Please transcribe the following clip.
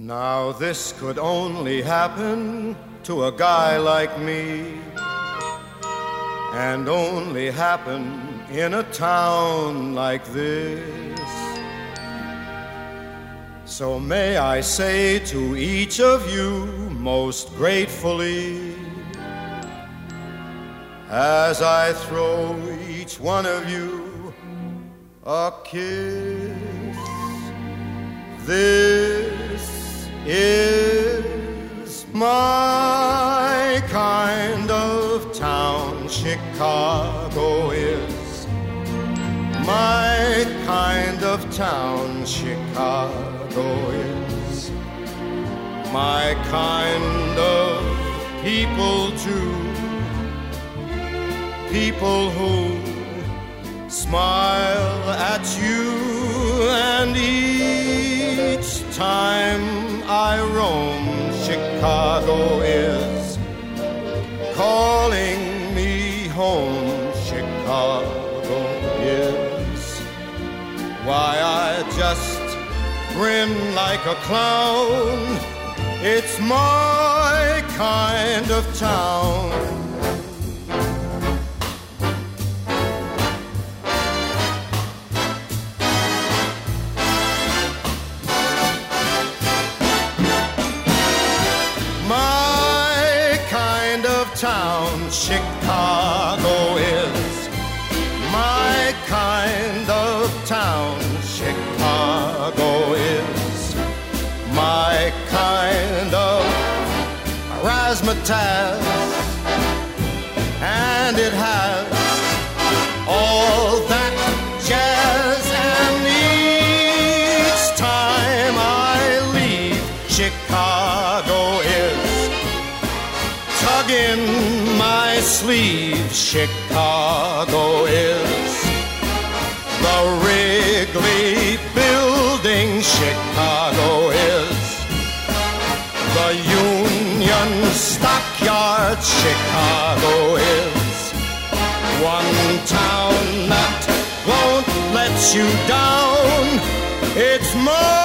Now this could only happen to a guy like me, and only happen in a town like this. So may I say to each of you most gratefully, as I throw each one of you a kiss, this is my kind of town. Chicago is my kind of town. Chicago is my kind of people too. People who smile at you, and each time I roam, Chicago is calling me home. Chicago is why I just grin like a clown. It's my kind of town. Town, Chicago is my kind of town. Chicago is my kind of razzmatazz, and it has all that jazz. And each time I leave, Chicago is tugging my sleeve. Chicago is the Wrigley Building. Chicago is the Union Stockyard. Chicago is one town that won't let you down. It's more